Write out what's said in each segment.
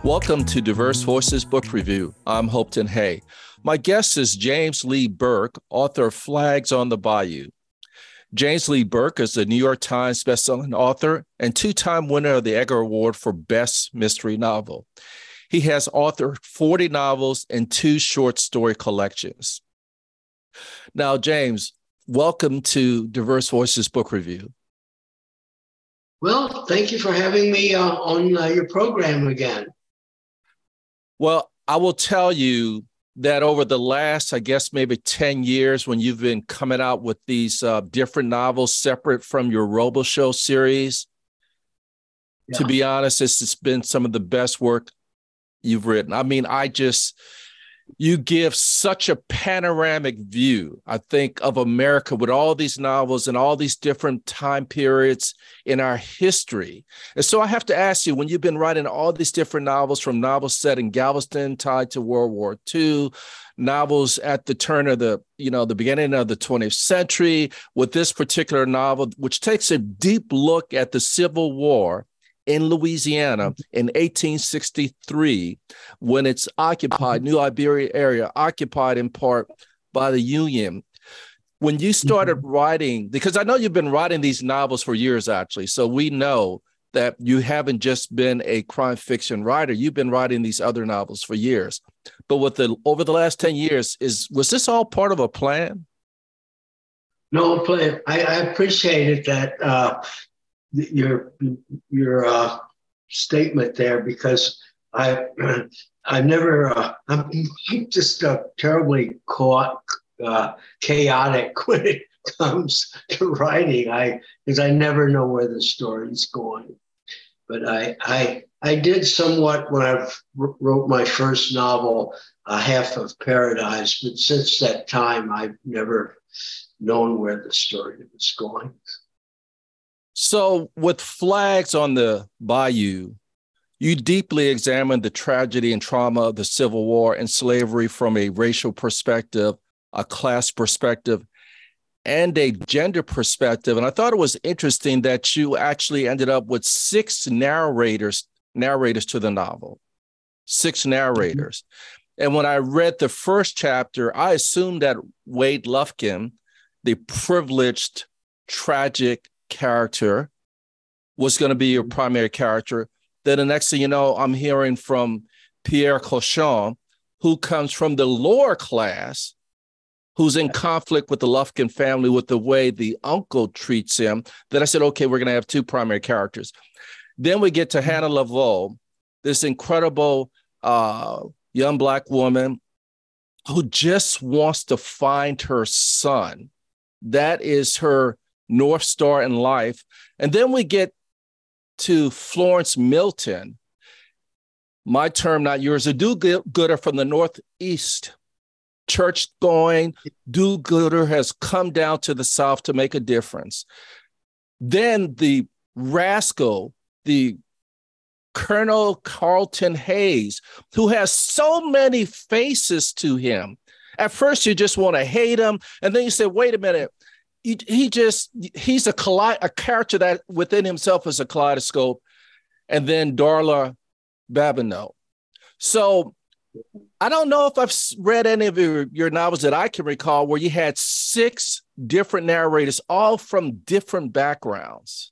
Welcome to Diverse Voices Book Review. I'm Hopeton Hay. My guest is James Lee Burke, author of Flags on the Bayou. James Lee Burke is a New York Times bestselling author and two-time winner of the Edgar Award for Best Mystery Novel. He has authored 40 novels and 2 short story collections. Now, James, welcome to Diverse Voices Book Review. Well, thank you for having me on your program again. Well, I will tell you that over the last, I guess, maybe 10 years, when you've been coming out with these different novels separate from your Robo-Show series, to be honest, it's been some of the best work you've written. I mean, you give such a panoramic view, I think, of America with all these novels and all these different time periods in our history. And so I have to ask you, when you've been writing all these different novels, from novels set in Galveston tied to World War II, novels at the turn of the beginning of the 20th century, with this particular novel, which takes a deep look at the Civil War in Louisiana in 1863, when it's occupied, New Iberia area, occupied in part by the Union. When you started writing, because I know you've been writing these novels for years, actually, so we know that you haven't just been a crime fiction writer, you've been writing these other novels for years. But over the last 10 years, was this all part of a plan? No plan. I appreciated that. Your statement there, because I'm just terribly chaotic when it comes to writing. Because I never know where the story's going. But I did somewhat when I wrote my first novel, Half of Paradise. But since that time, I've never known where the story was going. So with Flags on the Bayou, you deeply examined the tragedy and trauma of the Civil War and slavery from a racial perspective, a class perspective, and a gender perspective. And I thought it was interesting that you actually ended up with 6 narrators to the novel, 6 narrators. And when I read the first chapter, I assumed that Wade Lufkin, the privileged, tragic character, was going to be your primary character. Then the next thing you know, I'm hearing from Pierre Cochon, who comes from the lower class, who's in conflict with the Lufkin family with the way the uncle treats him. Then I said, okay, we're going to have 2 primary characters. Then we get to Hannah Laveau, this incredible young Black woman who just wants to find her son. That is her North Star in life. And then we get to Florence Milton, my term, not yours, a do-gooder from the Northeast, church-going do-gooder, has come down to the South to make a difference. Then the rascal, the Colonel Carlton Hayes, who has so many faces to him. At first, you just want to hate him. And then you say, wait a minute, he's a character that within himself is a kaleidoscope. And then Darla Babineau. So I don't know if I've read any of your novels that I can recall where you had 6 different narrators, all from different backgrounds.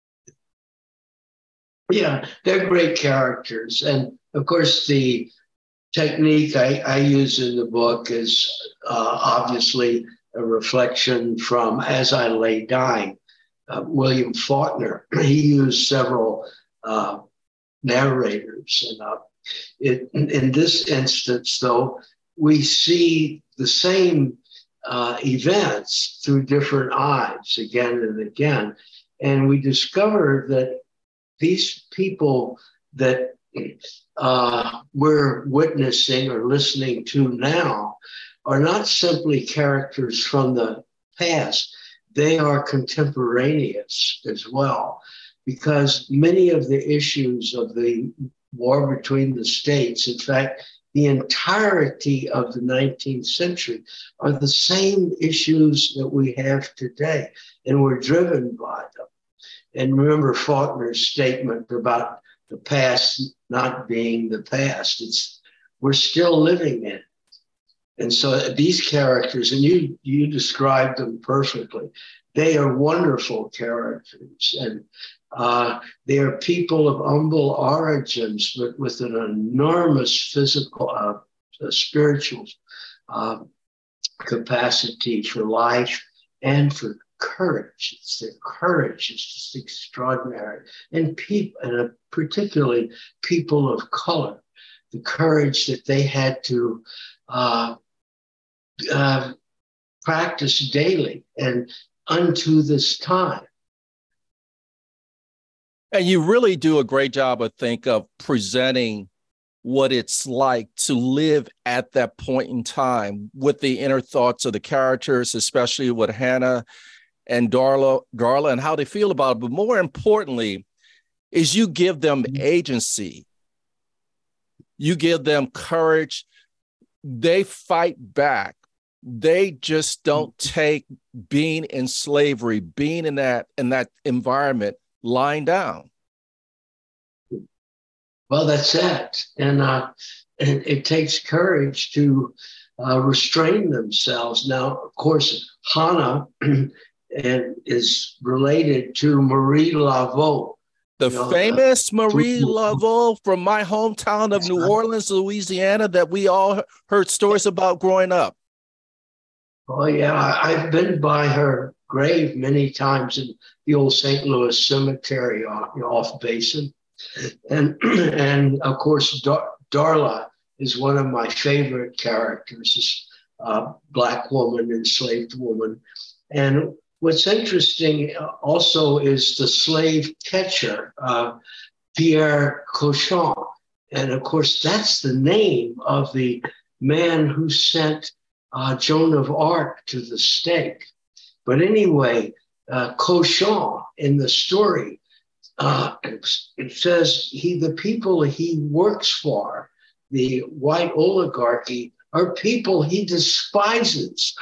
Yeah, they're great characters. And of course, the technique I use in the book is obviously a reflection from As I Lay Dying. William Faulkner, he used several narrators. And in this instance, though, we see the same events through different eyes again and again. And we discover that these people that we're witnessing or listening to now are not simply characters from the past. They are contemporaneous as well, because many of the issues of the war between the states, in fact, the entirety of the 19th century, are the same issues that we have today, and we're driven by them. And remember Faulkner's statement about the past not being the past. We're still living in it. And so these characters, and you described them perfectly, they are wonderful characters. And they are people of humble origins, but with an enormous physical, spiritual capacity for life and for courage. Their courage is just extraordinary. And people, and particularly people of color, the courage that they had to practice daily and unto this time. And you really do a great job, I think, of presenting what it's like to live at that point in time with the inner thoughts of the characters, especially with Hannah and Darla, and how they feel about it. But more importantly, is you give them agency. You give them courage. They fight back. They just don't take being in slavery, being in that environment lying down. Well, that's it. And it takes courage to restrain themselves. Now, of course, Hannah is related to Marie Laveau. The famous Marie Laveau from my hometown of New Orleans, Louisiana, that we all heard stories about growing up. Oh, yeah. I've been by her grave many times in the old St. Louis cemetery off Basin. And of course, Darla is one of my favorite characters, this Black woman, enslaved woman. And what's interesting also is the slave catcher, Pierre Cochon. And of course, that's the name of the man who sent Joan of Arc to the stake. But anyway, Cochon in the story, it says the people he works for, the white oligarchy, are people he despises.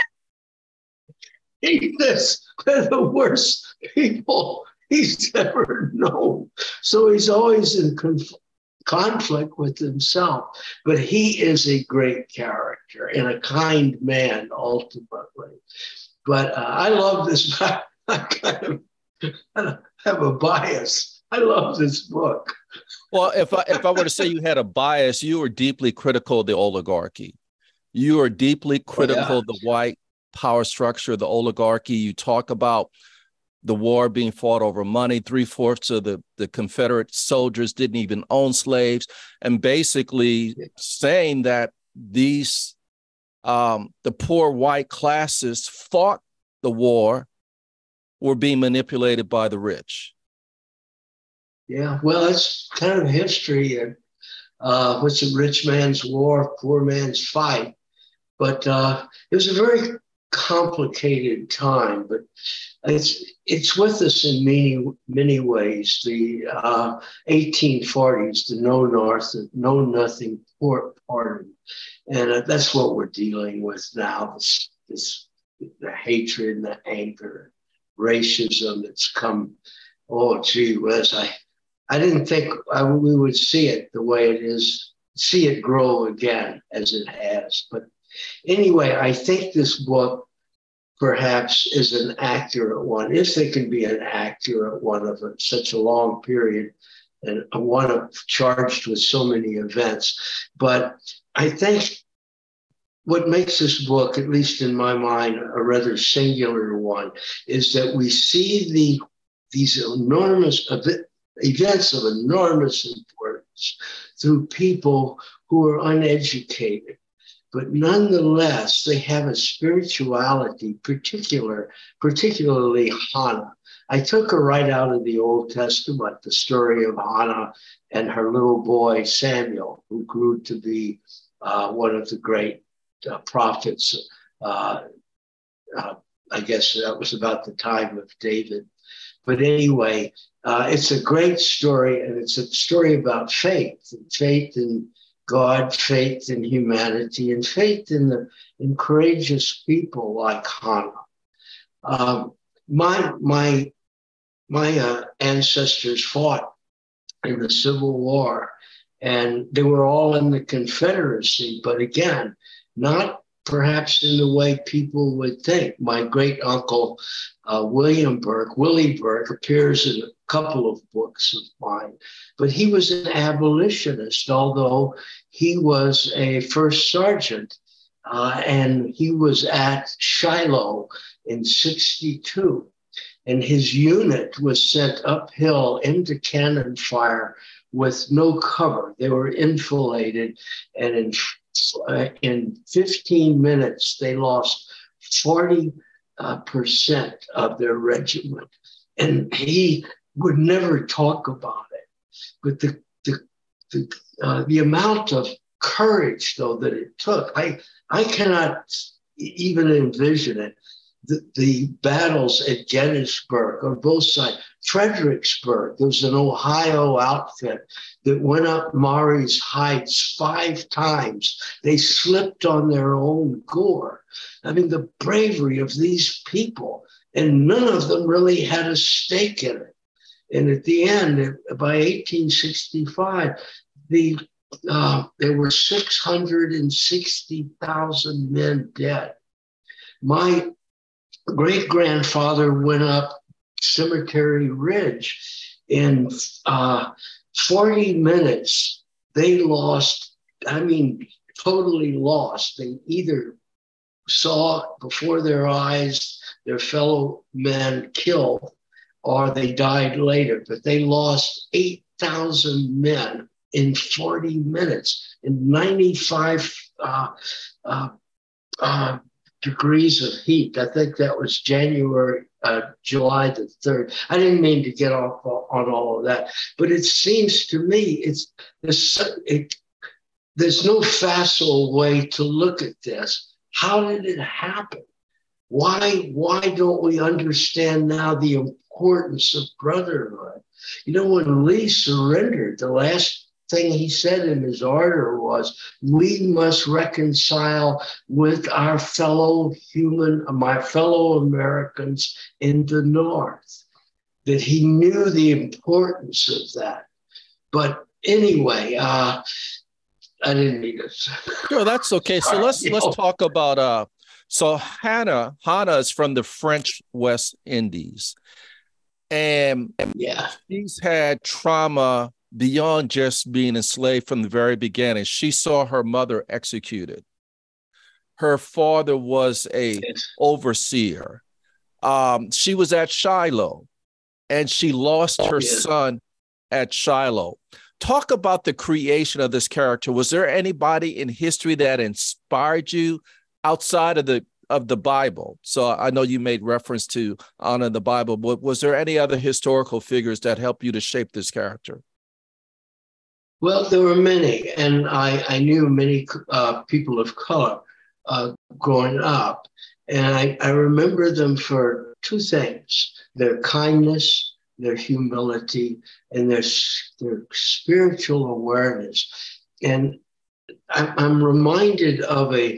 He says they're the worst people he's ever known. So he's always in conflict with himself. But he is a great character and a kind man, ultimately. But I love this. I kind of have a bias. I love this book. Well, if I were to say you had a bias, you were deeply critical of the oligarchy. You are deeply critical of the white power structure, the oligarchy. You talk about the war being fought over money. 3/4 of the Confederate soldiers didn't even own slaves, and basically saying that these the poor white classes fought the war were being manipulated by the rich. Yeah, well, it's kind of history. What's a rich man's war, poor man's fight. But it was a very complicated time, but it's with us in many ways. The 1840s, the Know North, Know Nothing Party, and that's what we're dealing with now. The hatred and the anger, racism that's come. Oh, gee whiz! I didn't think we would see it the way it is. See it grow again as it has, but. Anyway, I think this book perhaps is an accurate one, if it can be an accurate one of such a long period and one charged with so many events. But I think what makes this book, at least in my mind, a rather singular one, is that we see these enormous events of enormous importance through people who are uneducated. But nonetheless, they have a spirituality, particularly Hannah. I took her right out of the Old Testament, the story of Hannah and her little boy, Samuel, who grew to be one of the great prophets. I guess that was about the time of David. But anyway, it's a great story, and it's a story about faith in God, faith in humanity, and faith in courageous people like Hannah. My ancestors fought in the Civil War. And they were all in the Confederacy, but again, not perhaps in the way people would think. My great uncle, William Burke, Willie Burke, appears in a couple of books of mine, but he was an abolitionist, although he was a first sergeant, and he was at Shiloh in 1962. And his unit was sent uphill into cannon fire with no cover. They were enfiladed, and in 15 minutes, they lost 40% of their regiment. And he would never talk about it. But the amount of courage, though, that it took, I cannot even envision it. The battles at Gettysburg on both sides. Fredericksburg, there was an Ohio outfit that went up Maury's Heights 5 times. They slipped on their own gore. I mean, the bravery of these people, and none of them really had a stake in it. And at the end, by 1865, there were 660,000 men dead. My great-grandfather went up Cemetery Ridge. In 40 minutes, they lost, totally lost. They either saw before their eyes their fellow men killed, or they died later. But they lost 8,000 men in 40 minutes, in 95 degrees of heat. I think that was July the 3rd. I didn't mean to get off on all of that, but it seems to me there's no facile way to look at this. How did it happen? Why don't we understand now the importance of brotherhood? When Lee surrendered, the last thing he said in his order was, we must reconcile with my fellow Americans in the North, that he knew the importance of that. But anyway, I didn't need it. Sure, that's okay. So let's talk about, so Hannah is from the French West Indies, and she's had trauma beyond just being enslaved from the very beginning. She saw her mother executed. Her father was a overseer. She was at Shiloh, and she lost her son at Shiloh. Talk about the creation of this character. Was there anybody in history that inspired you outside of the Bible? So I know you made reference to Anna in the Bible, but was there any other historical figures that helped you to shape this character? Well, there were many, and I knew many people of color growing up, and I remember them for 2 things: their kindness, their humility, and their spiritual awareness. And I'm reminded of a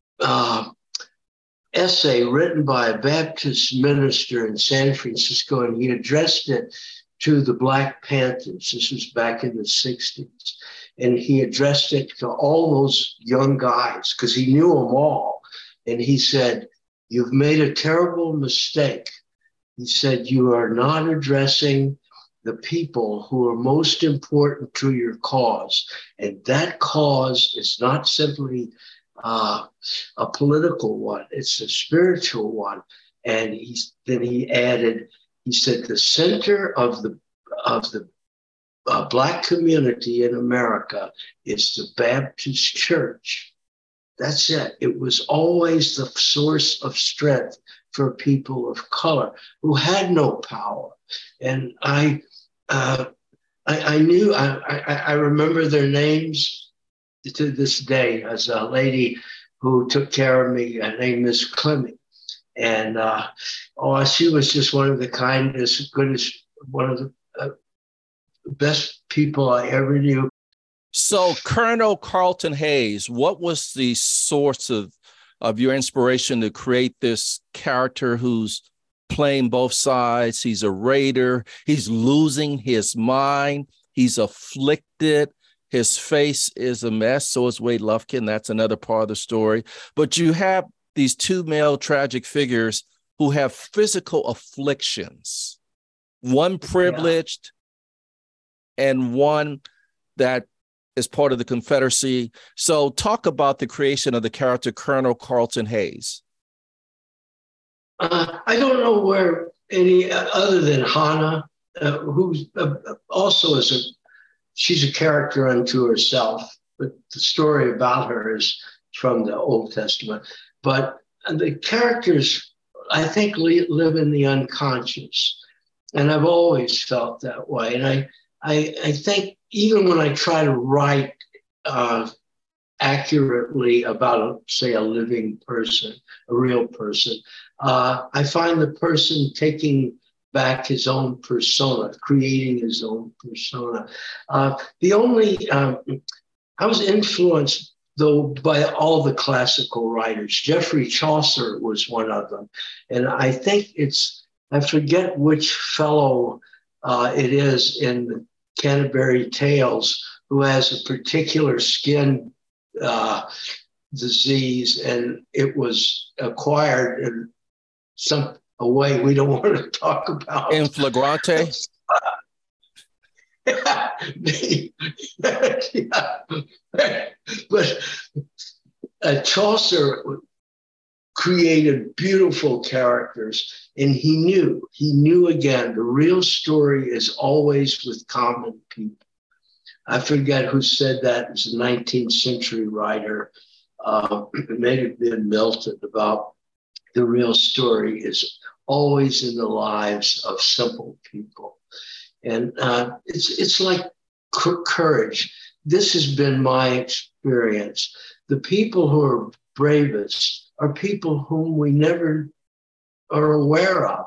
essay written by a Baptist minister in San Francisco, and he addressed it to the Black Panthers. This was back in the 60s. And he addressed it to all those young guys because he knew them all. And he said, "You've made a terrible mistake." He said, "You are not addressing the people who are most important to your cause. And that cause is not simply a political one, it's a spiritual one." And then he added, he said, "The center of the Black community in America is the Baptist Church." That's it. It was always the source of strength for people of color who had no power. And I remember their names to this day. As a lady who took care of me named Miss Clemming. And she was just one of the kindest, goodest, one of the best people I ever knew. So Colonel Carlton Hayes, what was the source of your inspiration to create this character who's playing both sides? He's a raider. He's losing his mind. He's afflicted. His face is a mess. So is Wade Lufkin. That's another part of the story. But you have these two male tragic figures who have physical afflictions, one privileged and one that is part of the Confederacy. So talk about the creation of the character Colonel Carlton Hayes. I don't know where any other than Hannah, who's also she's a character unto herself, but the story about her is from the Old Testament. But the characters, I think, live in the unconscious. And I've always felt that way. And I think even when I try to write accurately about, say, a living person, a real person, I find the person taking back his own persona, creating his own persona. I was influenced, though, by all the classical writers. Geoffrey Chaucer was one of them. And I think I forget which fellow it is in the Canterbury Tales who has a particular skin disease, and it was acquired in a way we don't want to talk about. In flagrante? But Chaucer created beautiful characters, and he knew again, the real story is always with common people. I forget who said that. It was a 19th century writer. It may have been Milton, about the real story is always in the lives of simple people. And it's like courage. This has been my experience. The people who are bravest are people whom we never are aware of.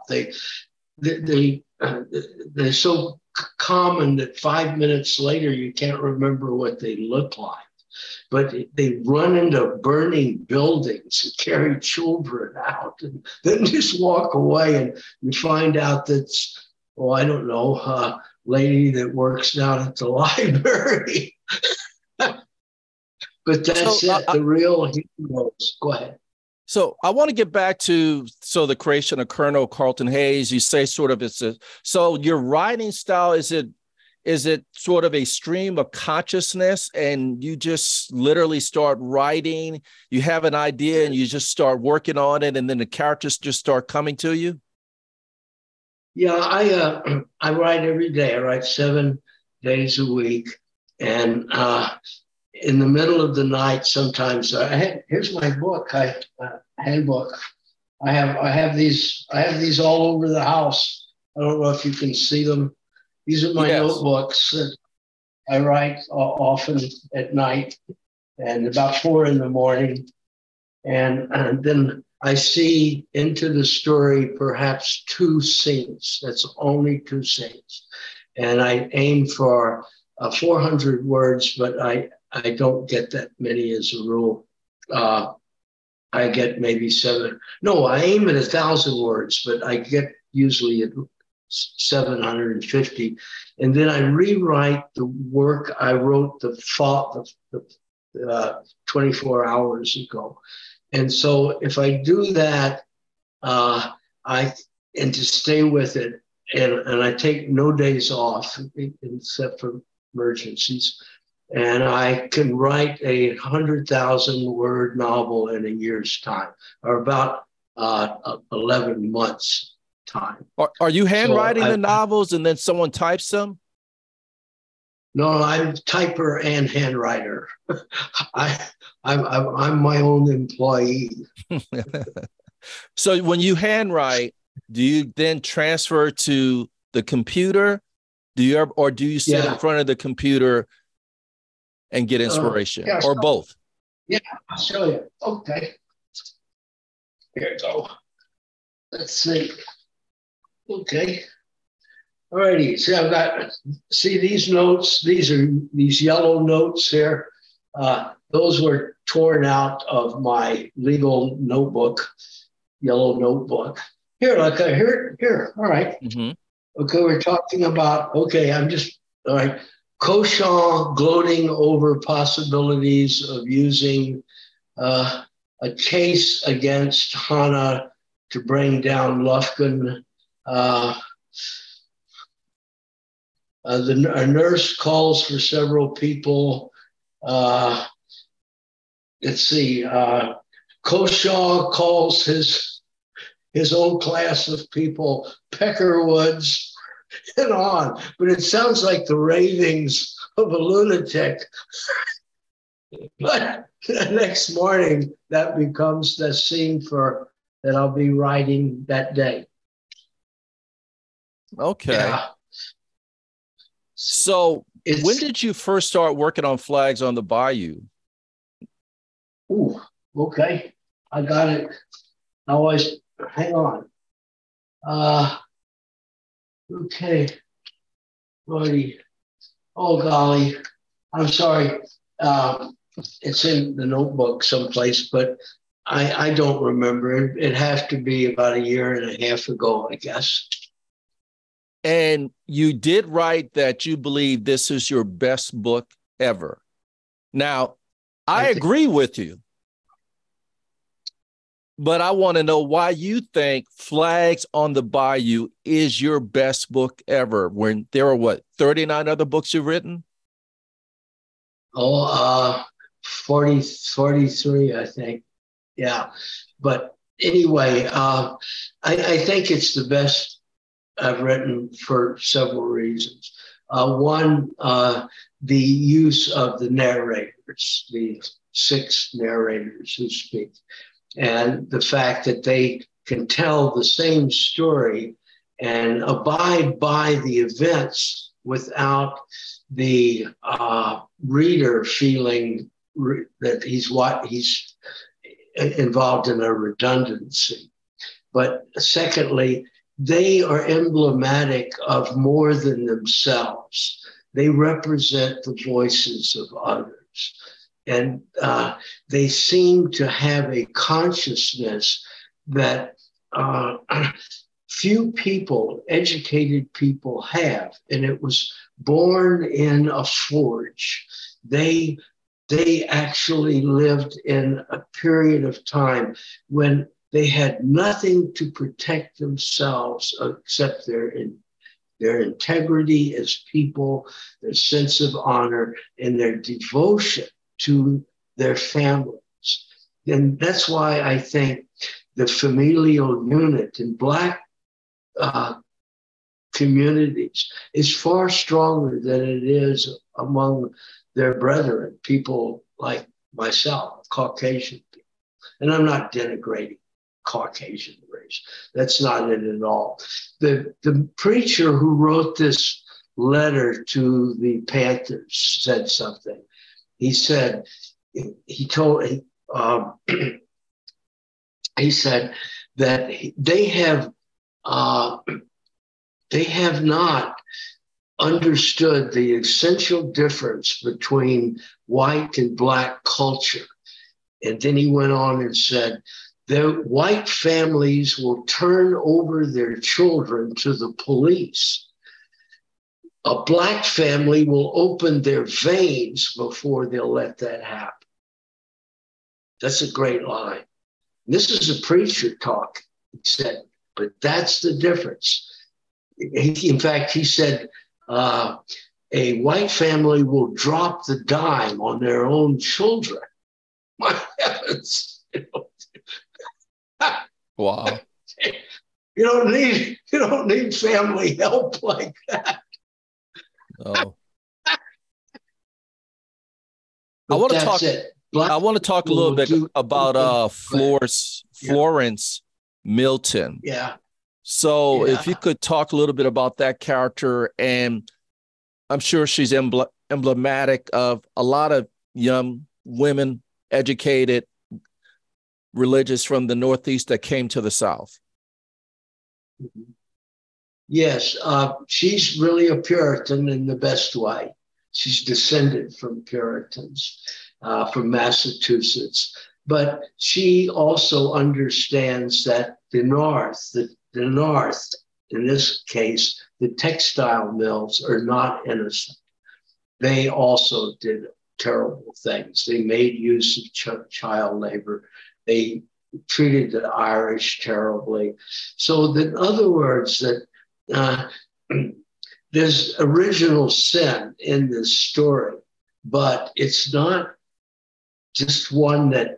They're so common that 5 minutes later you can't remember what they look like. But they run into burning buildings and carry children out and then just walk away, and you find out that's, I don't know, a lady that works down at the library. But that's the real heroes. Go ahead. So I want to get back to the creation of Colonel Carlton Hayes. You say sort of so your writing style, is it sort of a stream of consciousness and you just literally start writing, you have an idea and you just start working on it and then the characters just start coming to you? Yeah, I write every day. I write 7 days a week. And in the middle of the night, sometimes here's my book, handbook. I have these all over the house. I don't know if you can see them. These are my notebooks that I write often at night and about 4 a.m. And then I see into the story perhaps 2 scenes. That's only 2 scenes. And I aim for 400 words, but I don't get that many as a rule. I get maybe 7. No, I aim at 1,000 words, but I get usually 750. And then I rewrite the work I wrote the 24 hours ago. And so if I do that, and to stay with it, and I take no days off except for emergencies, and I can write 100,000 word novel in a year's time, or about 11 months time. Are you handwriting the novels and then someone types them? No, I'm typer and handwriter. I'm my own employee. So when you handwrite, do you then transfer to the computer? Do you sit in front of the computer and get inspiration, or both? Yeah, I'll show you. Okay. Here you go. Let's see. Okay. All righty. See, I've got, these notes. These are these yellow notes here. Those were torn out of my legal notebook, yellow notebook. Here, look, here. All right. Mm-hmm. Okay, we're talking about, all right. Cauchon gloating over possibilities of using a case against Hannah to bring down Lufkin. A nurse calls for several people. Let's see. Cauchon calls his own class of people Peckerwoods and on. But it sounds like the ravings of a lunatic. But the next morning, that becomes the scene that I'll be writing that day. Okay. Yeah. So when did you first start working on Flags on the Bayou? Ooh, okay. I got it. Hang on. Okay. Righty. Oh, golly. I'm sorry. It's in the notebook someplace, but I don't remember. It has to be about a year and a half ago, I guess. And you did write that you believe this is your best book ever. Now, I agree with you, but I want to know why you think Flags on the Bayou is your best book ever, when there are, 39 other books you've written? Oh, 43, I think. Yeah. But anyway, I think it's the best I've written for several reasons. One, the use of the narrators, the 6 narrators who speak, and the fact that they can tell the same story and abide by the events without the reader feeling that he's involved in a redundancy. But secondly, they are emblematic of more than themselves. They represent the voices of others. And they seem to have a consciousness that few people, educated people, have. And it was born in a forge. They actually lived in a period of time when they had nothing to protect themselves except their integrity as people, their sense of honor, and their devotion to their families. And that's why I think the familial unit in Black communities is far stronger than it is among their brethren, people like myself, Caucasian people. And I'm not denigrating Caucasian race. That's not it at all. The preacher who wrote this letter to the Panthers said something. He said, he said that they have not understood the essential difference between white and Black culture. And then he went on and said, the white families will turn over their children to the police. A Black family will open their veins before they'll let that happen. That's a great line. This is a preacher talk, he said, but that's the difference. In fact, he said, a white family will drop the dime on their own children. My heavens. Wow. You don't need family help like that. Oh. I want to talk a little bit about Florence Milton. Yeah. So if you could talk a little bit about that character, and I'm sure she's emblematic of a lot of young women, educated, religious from the Northeast that came to the South. Yes, she's really a Puritan in the best way. She's descended from Puritans from Massachusetts, but she also understands that the North, in this case, the textile mills are not innocent. they also did terrible things. They made use of child labor. They treated the Irish terribly. So that, in other words, that there's original sin in this story, but it's not just one that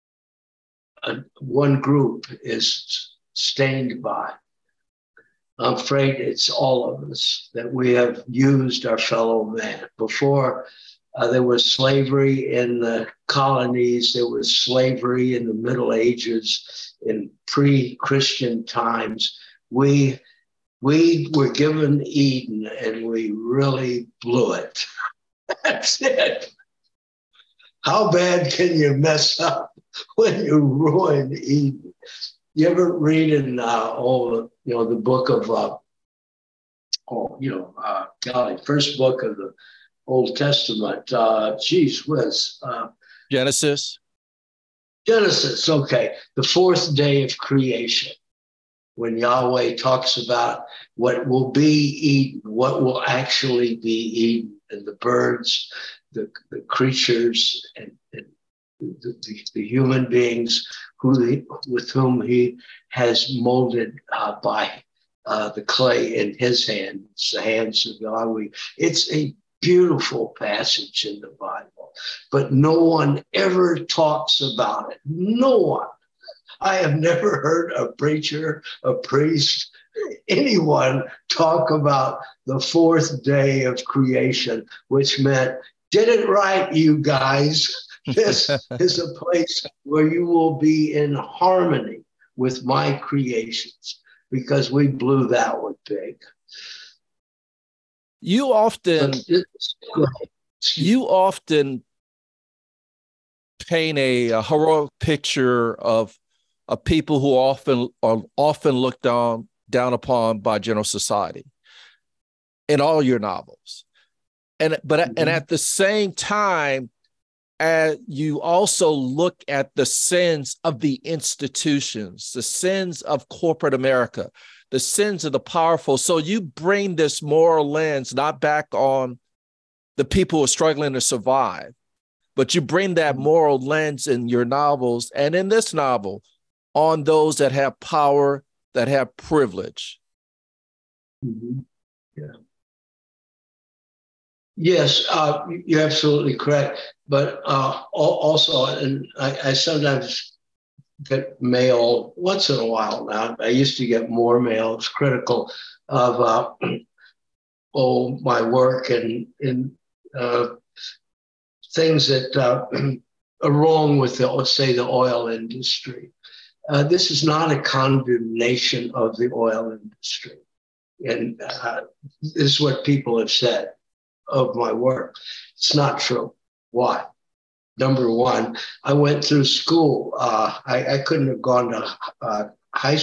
one group is stained by. I'm afraid it's all of us that we have used our fellow man. Before there was slavery in the colonies, there was slavery in the Middle Ages, in pre-Christian times. We were given Eden and we really blew it. That's it. How bad can you mess up when you ruin Eden? You ever read in the book of first book of the Old Testament? Genesis. Genesis. Okay, the fourth day of creation, when Yahweh talks about what will be Eden, what will actually be Eden, and the birds, the creatures, and the human beings with whom he has molded by the clay in his hands, the hands of Yahweh. It's a beautiful passage in the Bible, but no one ever talks about it. No one. I have never heard a preacher, a priest, anyone talk about the fourth day of creation, which meant, get it right, you guys. This is a place where you will be in harmony with my creations, because we blew that one big. You often paint a heroic picture of people who are often looked down upon by general society in all your novels. And at the same time, you also look at the sins of the institutions, the sins of corporate America, the sins of the powerful. So you bring this moral lens not back on the people who are struggling to survive, but you bring that moral lens in your novels, and in this novel, on those that have power, that have privilege. Mm-hmm. Yeah. Yes, you're absolutely correct. But also, and I sometimes get mail once in a while now. I used to get more mail. It's critical of my work and things that are wrong with let's say, the oil industry. This is not a condemnation of the oil industry, and this is what people have said of my work. It's not true. Why? Number one, I went through school. I couldn't have gone to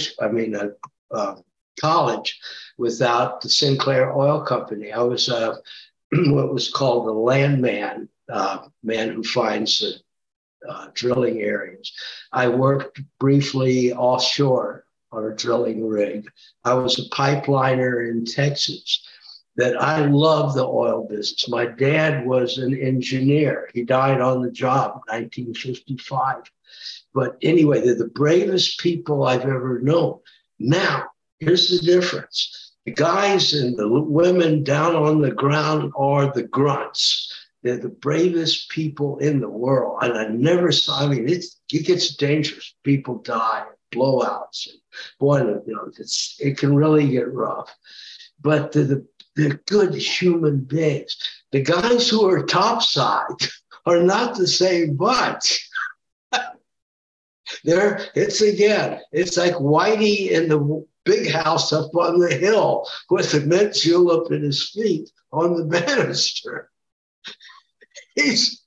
college without the Sinclair Oil Company. I was what was called a landman, man who finds the drilling areas. I worked briefly offshore on a drilling rig. I was a pipeliner in Texas. That I love the oil business. My dad was an engineer. He died on the job in 1955. But anyway, they're the bravest people I've ever known. Now, here's the difference. The guys and the women down on the ground are the grunts. They're the bravest people in the world. And I never saw, it gets dangerous. People die, blowouts. And boy, it can really get rough. But they're good human beings. The guys who are topside are not the same bunch. It's like Whitey in the big house up on the hill with the mint julep at his feet on the banister. He's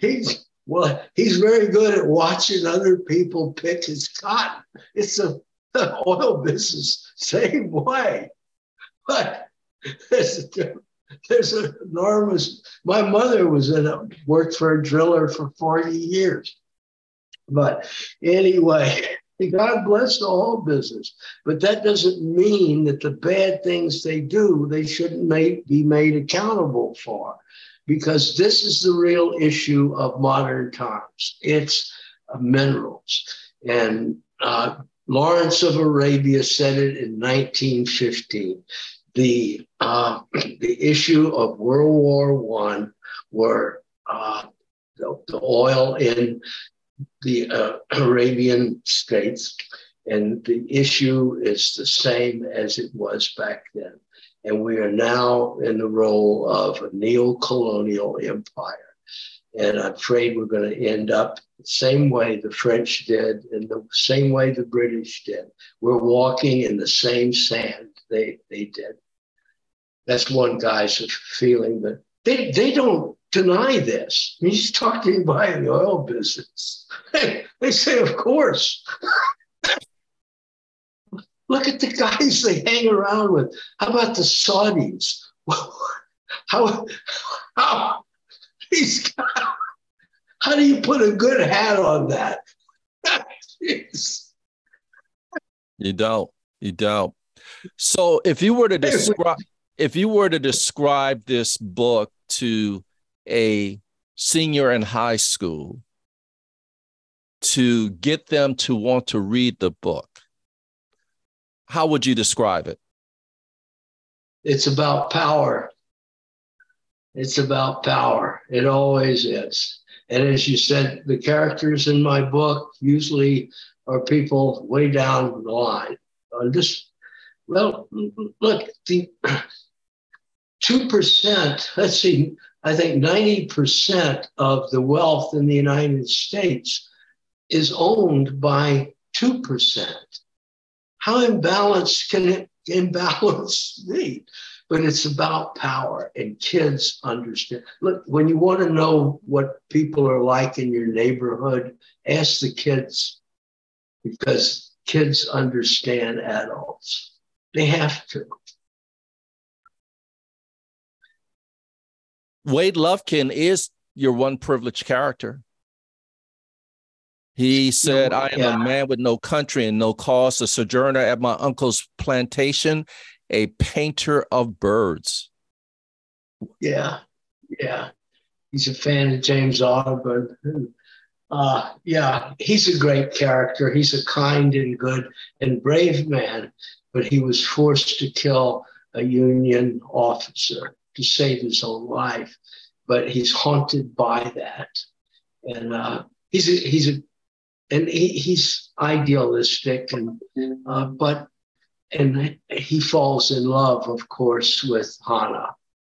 very good at watching other people pick his cotton. It's the oil business, same way. But there's an enormous. My mother worked for a driller for 40 years. But anyway, God bless the whole business. But that doesn't mean that the bad things they do, they shouldn't be made accountable for. because this is the real issue of modern times. It's minerals. And Lawrence of Arabia said it in 1915. The issue of World War I were the oil in the Arabian states, and the issue is the same as it was back then. And we are now in the role of a neo-colonial empire. And I'm afraid we're going to end up the same way the French did and the same way the British did. We're walking in the same sand they did. That's one guy's feeling, but they don't deny this. I mean, you talk to anybody in the oil business, they say, of course. Look at the guys they hang around with. How about the Saudis? How these guys, how do you put a good hat on that? You don't. So if you were to describe this book to a senior in high school to get them to want to read the book, how would you describe it? It's about power. It's about power. It always is. And as you said, the characters in my book usually are people way down the line. Look, the 2%, let's see, I think 90% of the wealth in the United States is owned by 2%. How imbalanced can it be? But it's about power, and kids understand. Look, when you want to know what people are like in your neighborhood, ask the kids, because kids understand adults. They have to. Wade Lufkin is your one privileged character. He said, I am a man with no country and no cause, a sojourner at my uncle's plantation, a painter of birds. Yeah. He's a fan of James Audubon. He's a great character. He's a kind and good and brave man, but he was forced to kill a Union officer to save his own life. But he's haunted by that. And he's idealistic, but he falls in love, of course, with Hannah.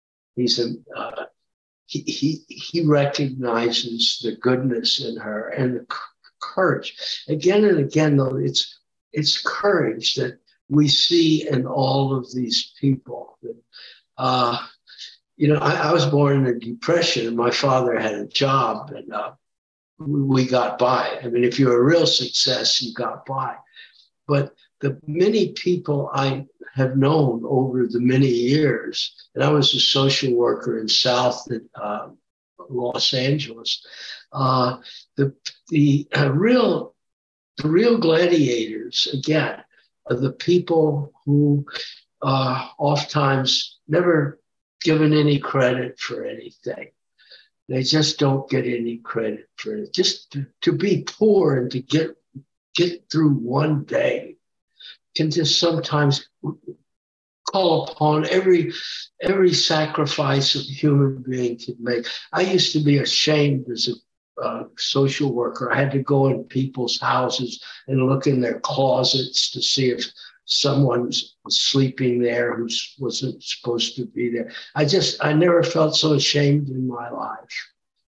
He recognizes the goodness in her and the courage. Again and again, though, it's courage that we see in all of these people. I was born in a Depression, and my father had a job, and we got by. I mean, if you're a real success, you got by. But the many people I have known over the many years, and I was a social worker in South Los Angeles, the real gladiators, again, are the people who oftentimes never given any credit for anything. They just don't get any credit for it. Just to be poor and to get through one day can just sometimes call upon every sacrifice a human being can make. I used to be ashamed as a social worker. I had to go in people's houses and look in their closets to see if someone was sleeping there who wasn't supposed to be there. I never felt so ashamed in my life.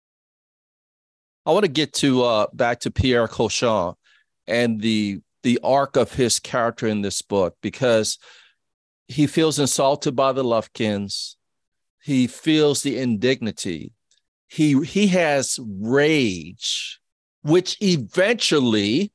I want to get to back to Pierre Cauchon and the arc of his character in this book, because he feels insulted by the Lufkins. He feels the indignity. He has rage, which eventually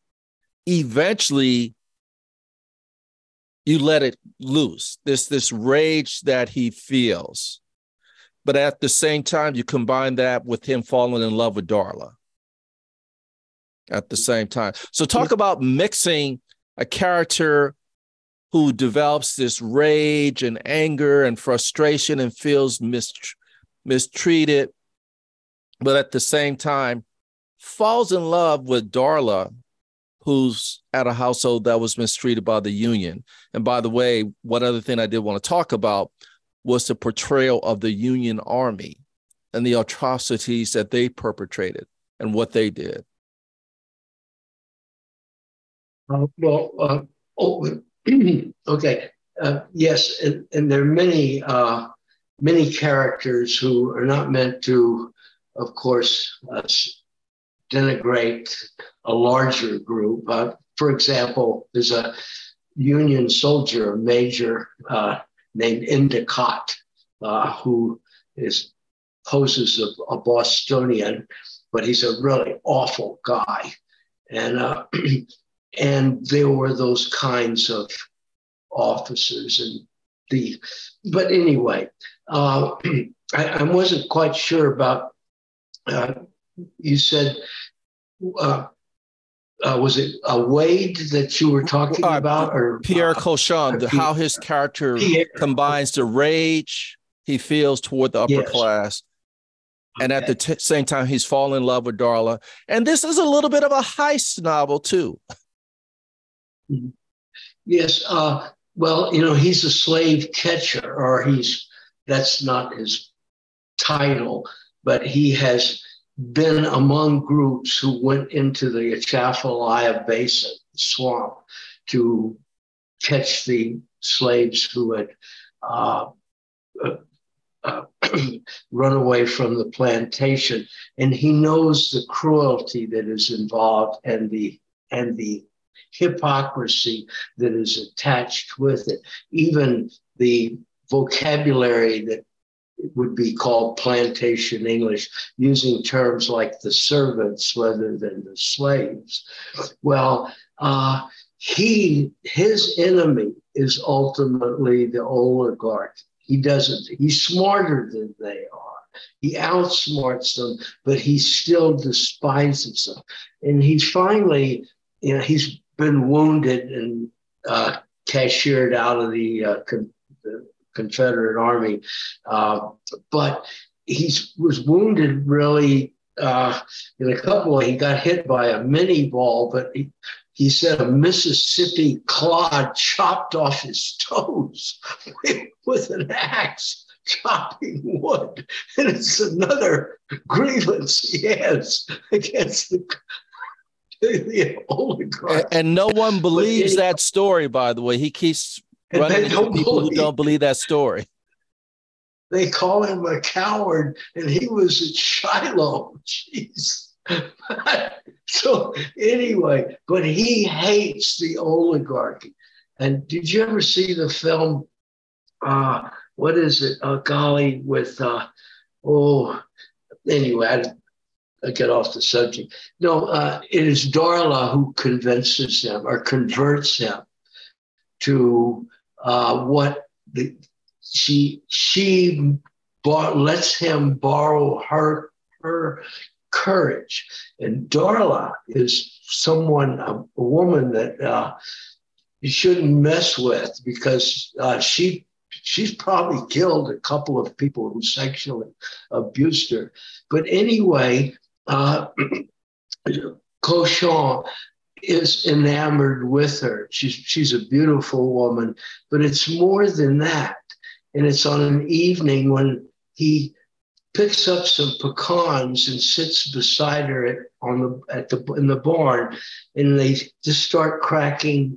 you let it loose. This rage that he feels. But at the same time, you combine that with him falling in love with Darla at the same time. So talk about mixing a character who develops this rage and anger and frustration and feels mistreated, but at the same time falls in love with Darla, who's at a household that was mistreated by the Union. And by the way, one other thing I did want to talk about was the portrayal of the Union Army and the atrocities that they perpetrated and what they did. Okay. Yes, and there are many characters who are not meant to, of course, denigrate a larger group. For example, there's a Union soldier, a major named Endicott, who poses a Bostonian, but he's a really awful guy. And and there were those kinds of officers. But anyway, I wasn't quite sure about, you said, was it Wade that you were talking about? Or Pierre Cochon, how his character combines the rage he feels toward the upper class, and at the same time, he's falling in love with Darla. And this is a little bit of a heist novel, too. Yes. Well, he's a slave catcher, or that's not his title, but he has been among groups who went into the Atchafalaya Basin swamp to catch the slaves who had run away from the plantation. And he knows the cruelty that is involved and the hypocrisy that is attached with it. Even the vocabulary that would be called plantation English, using terms like the servants rather than the slaves. Well, his enemy is ultimately the oligarch. He's smarter than they are. He outsmarts them, but he still despises them. And he's finally, he's been wounded and cashiered out of the Confederate Army, but he was wounded really in a couple of, he got hit by a mini ball, but he said a Mississippi clod chopped off his toes with an axe, chopping wood. And it's another grievance he has against the oligarchs. And no one believes that story, by the way. He keeps running into people who don't believe that story. They call him a coward, and he was at Shiloh. Jeez. So anyway, but he hates the oligarchy. And did you ever see the film, what is it? Golly, with, anyway, I get off the subject. No, it is Darla who convinces him or converts him to she lets him borrow her courage. And Darla is a woman that you shouldn't mess with, because she's probably killed a couple of people who sexually abused her. But anyway, Cochon is enamored with her. She's a beautiful woman, but it's more than that. And it's on an evening when he picks up some pecans and sits beside her in the barn, and they just start cracking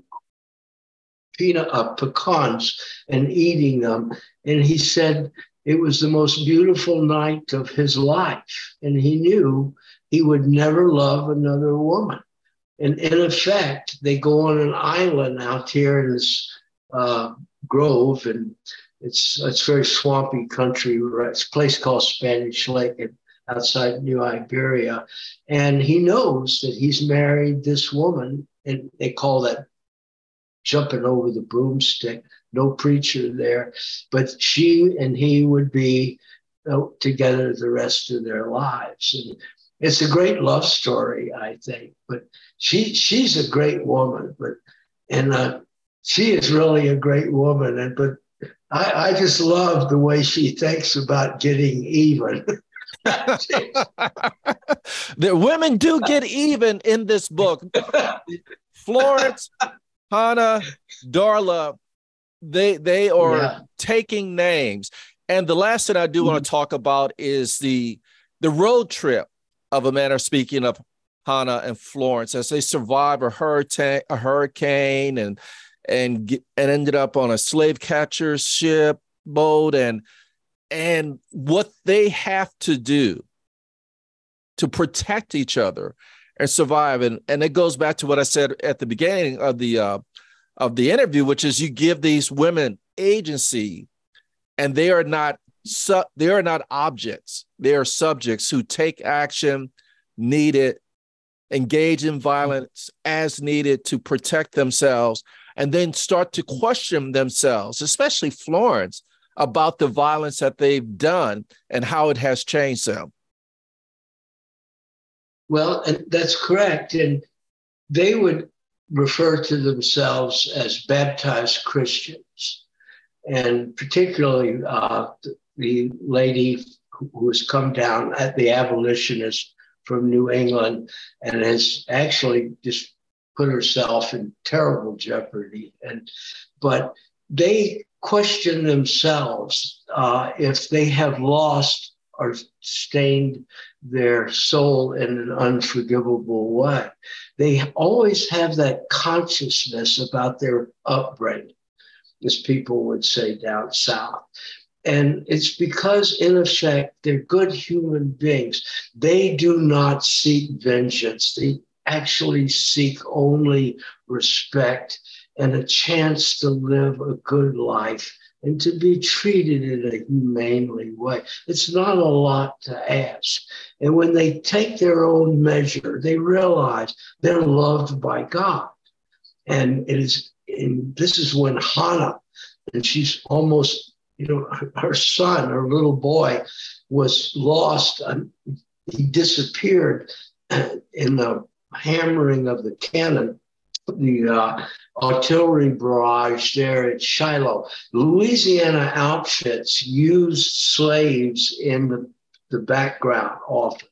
pecans and eating them. And he said it was the most beautiful night of his life, and he knew he would never love another woman. And in effect, they go on an island out here in this grove, and it's very swampy country. It's a place called Spanish Lake outside New Iberia. And he knows that he's married this woman, and they call that jumping over the broomstick. No preacher there, but she and he would be together the rest of their lives. And it's a great love story, I think. But she's a great woman, and she is really a great woman. But I just love the way she thinks about getting even. The women do get even in this book. Florence, Hannah, Darla, they are taking names. And the last thing I do want to talk about is the road trip of a manner of speaking of Hannah and Florence as they survive a hurricane and ended up on a slave catcher ship boat and what they have to do to protect each other and survive. And it goes back to what I said at the beginning of the interview, which is you give these women agency, and they are not objects. They are subjects who take action needed, engage in violence as needed to protect themselves, and then start to question themselves, especially Florence, about the violence that they've done and how it has changed them. Well, and that's correct. And they would refer to themselves as baptized Christians. And particularly the lady who has come down at the abolitionist from New England and has actually just put herself in terrible jeopardy. But they question themselves if they have lost or stained their soul in an unforgivable way. They always have that consciousness about their upbringing, as people would say down south. And it's because, in effect, they're good human beings. They do not seek vengeance. They actually seek only respect and a chance to live a good life and to be treated in a humanely way. It's not a lot to ask. And when they take their own measure, they realize they're loved by God. And this is when Hannah, and she's almost, her son, her little boy, was lost. He disappeared in the hammering of the cannon, the artillery barrage there at Shiloh. Louisiana outfits used slaves in the background often.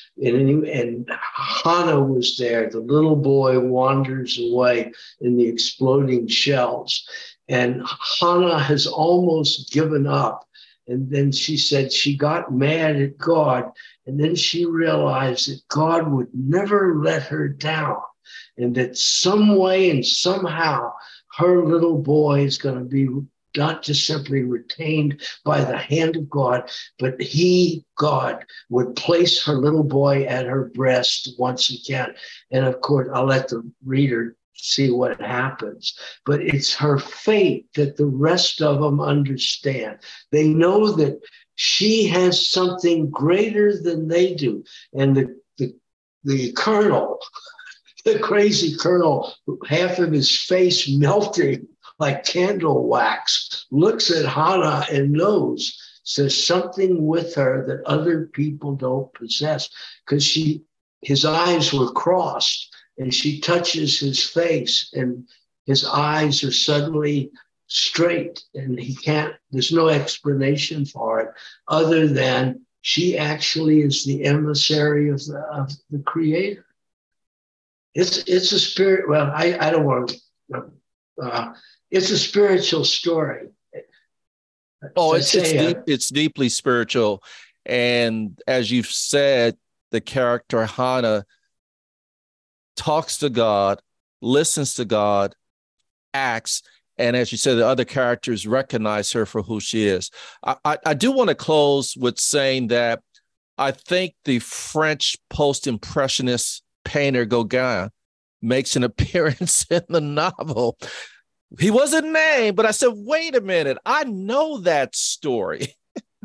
And Hannah was there. The little boy wanders away in the exploding shells. And Hannah has almost given up. And then she said she got mad at God. And then she realized that God would never let her down. And that some way and somehow her little boy is going to be not just simply retained by the hand of God, but God, would place her little boy at her breast once again. And of course, I'll let the reader see what happens. But it's her fate that the rest of them understand. They know that she has something greater than they do. And the colonel, the crazy colonel, half of his face melting like candle wax, looks at Hannah and knows there's something with her that other people don't possess, because his eyes were crossed, and she touches his face and his eyes are suddenly straight, and there's no explanation for it other than she actually is the emissary of the Creator. It's a spirit. Well, I don't want to. It's a spiritual story. Oh, it's deeply spiritual, and as you've said, the character Hannah talks to God, listens to God, acts, and as you said, the other characters recognize her for who she is. I do want to close with saying that I think the French post-impressionist painter Gauguin makes an appearance in the novel. He wasn't named, but I said, wait a minute, I know that story.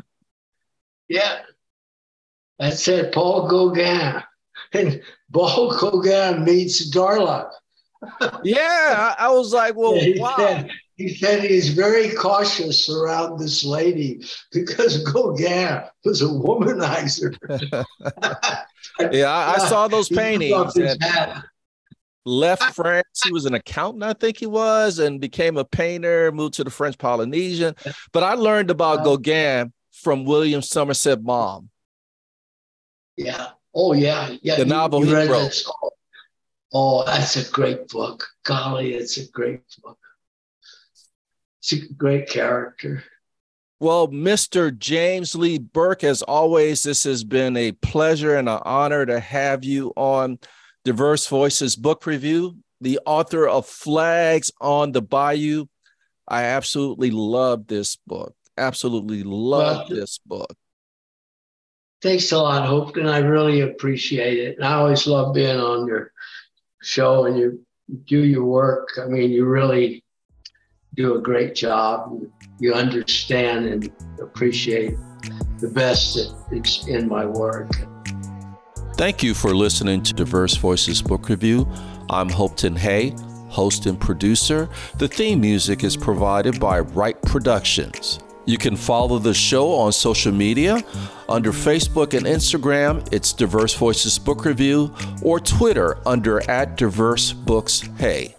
Yeah, that's it, Paul Gauguin. And Paul Gauguin meets Darla. Yeah, I was like, well, wow. He said he's very cautious around this lady because Gauguin was a womanizer. Yeah, I saw those paintings. left France. He was an accountant, I think he was, and became a painter, moved to the French Polynesian. But I learned about Gauguin from William Somerset Maugham. Yeah. Oh, yeah. Yeah. The novel he wrote. This? Oh, that's a great book. Golly, it's a great book. It's a great character. Well, Mr. James Lee Burke, as always, this has been a pleasure and an honor to have you on Diverse Voices Book Review, the author of Flags on the Bayou. I absolutely love this book. Absolutely love this book. Thanks a lot, Hopeton. I really appreciate it. And I always love being on your show and you do your work. I mean, you really do a great job. You understand and appreciate the best that's in my work. Thank you for listening to Diverse Voices Book Review. I'm Hopeton Hay, host and producer. The theme music is provided by Wright Productions. You can follow the show on social media. Under Facebook and Instagram, it's Diverse Voices Book Review, or Twitter under @DiverseBooksHey.